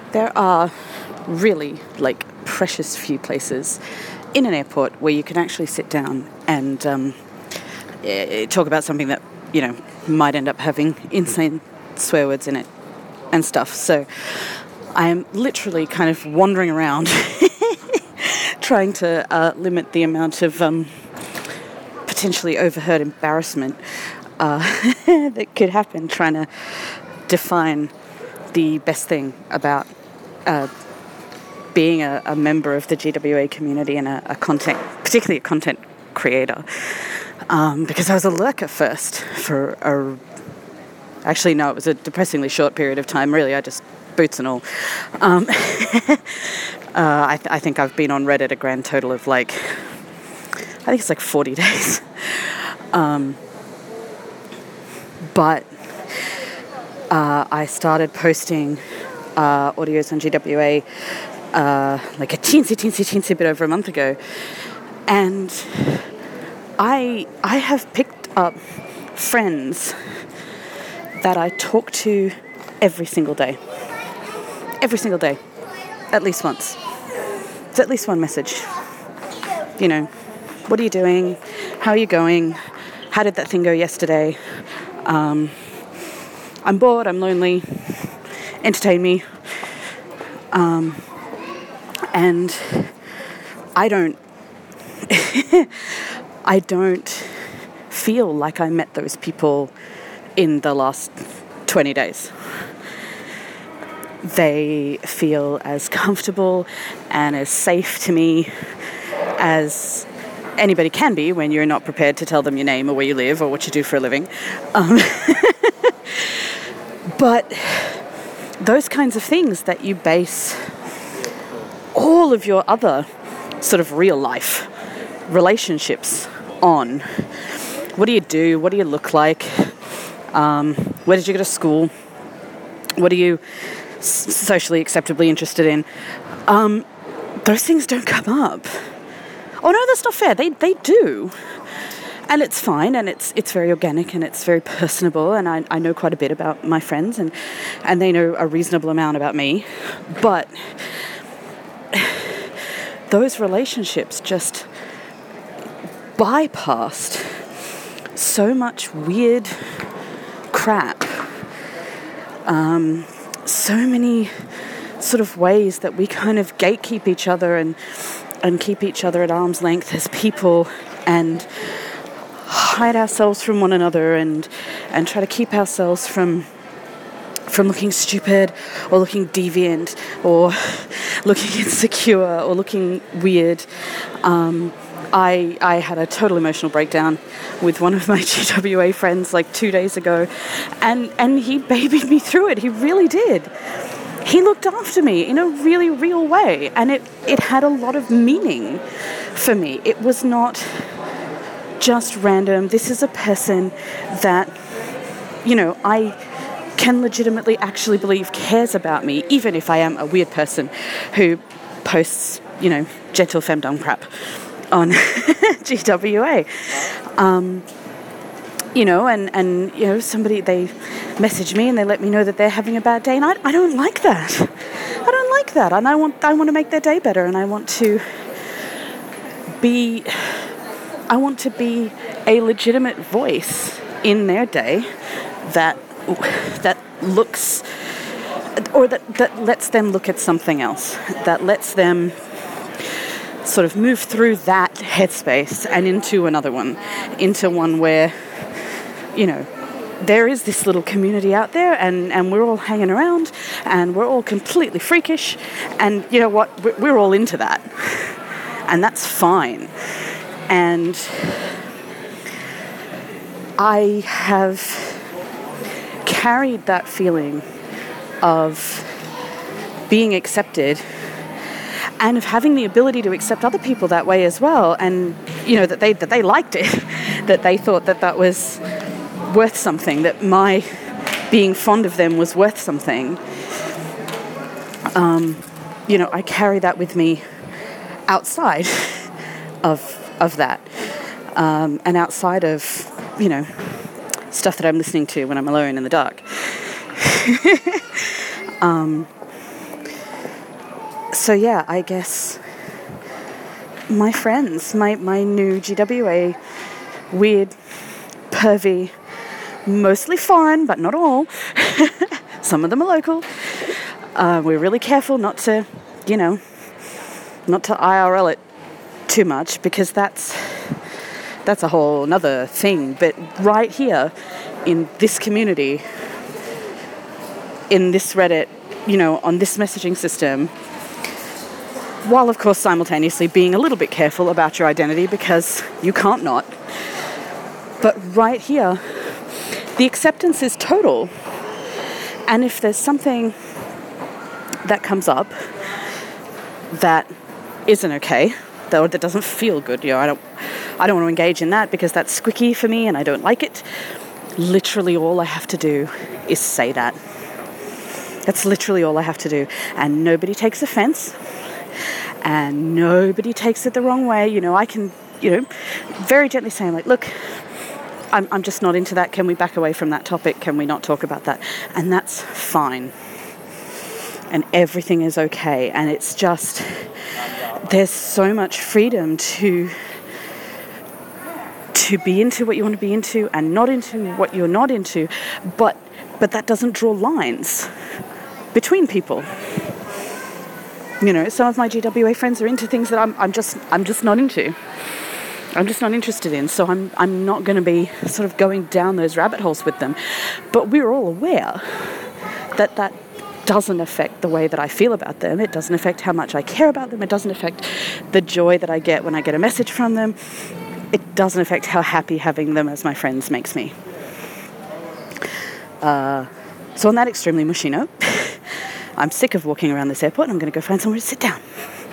There are really, precious few places in an airport where you can actually sit down and talk about something that, might end up having insane swear words in it and stuff. So I am literally kind of wandering around trying to limit the amount of potentially overheard embarrassment that could happen trying to define the best thing about being a member of the GWA community and particularly a content creator. Because I was a lurker first actually, no, it was a depressingly short period of time, really. I just, boots and all. I think I've been on Reddit a grand total of I think it's 40 days. But I started posting audios on GWA a teensy bit over a month ago. And I have picked up friends that I talk to every single day. Every single day. At least once. It's at least one message. What are you doing? How are you going? How did that thing go yesterday? I'm bored, I'm lonely. Entertain me. And I don't feel like I met those people in the last 20 days. They feel as comfortable and as safe to me as anybody can be when you're not prepared to tell them your name or where you live or what you do for a living. But those kinds of things that you base all of your other sort of real life relationships on. What do you do? What do you look like? Where did you go to school? What are you socially acceptably interested in? Those things don't come up. Oh no, that's not fair. They do. And it's fine, and it's very organic, and it's very personable, and I know quite a bit about my friends, and they know a reasonable amount about me. But those relationships just bypassed so much weird crap. So many sort of ways that we kind of gatekeep each other and keep each other at arm's length as people and hide ourselves from one another and try to keep ourselves from looking stupid or looking deviant or looking insecure or looking weird. I had a total emotional breakdown with one of my GWA friends 2 days ago, and he babied me through it. He really did. He looked after me in a really real way, and it had a lot of meaning for me. It was not just random. This is a person that, I can legitimately actually believe cares about me, even if I am a weird person who posts, gentle femdom crap on GWA. Somebody, they message me and they let me know that they're having a bad day, and I don't like that. I don't like that, and I want to make their day better, and I want to be a legitimate voice in their day that looks, or that lets them look at something else, that lets them sort of move through that headspace and into another one, into one where, there is this little community out there, and we're all hanging around, and we're all completely freakish, and you know what, we're all into that, and that's fine. And I have carried that feeling of being accepted and of having the ability to accept other people that way as well, and that they liked it, that they thought that was worth something, that my being fond of them was worth something. I carry that with me outside of that, and outside of stuff that I'm listening to when I'm alone in the dark. So yeah, I guess my friends, my new GWA, weird, pervy, mostly foreign, but not all. Some of them are local. We're really careful not to IRL it too much, because that's a whole nother thing. But right here in this community, in this Reddit, on this messaging system, while of course simultaneously being a little bit careful about your identity, because you can't not, but right here, the acceptance is total. And if there's something that comes up that isn't okay, that doesn't feel good, I don't want to engage in that, because that's squicky for me and I don't like it. Literally all I have to do is say that. That's literally all I have to do. And nobody takes offense, and nobody takes it the wrong way. I can, very gently say, like, look, I'm just not into that. Can we back away from that topic? Can we not talk about that? And that's fine. And everything is okay. And it's just, there's so much freedom to be into what you want to be into and not into what you're not into. But that doesn't draw lines between people. Some of my GWA friends are into things that I'm just not into. I'm just not interested in. So I'm not going to be sort of going down those rabbit holes with them. But we're all aware that doesn't affect the way that I feel about them. It doesn't affect how much I care about them. It doesn't affect the joy that I get when I get a message from them. It doesn't affect how happy having them as my friends makes me. So on that extremely mushy note, I'm sick of walking around this airport. I'm going to go find somewhere to sit down.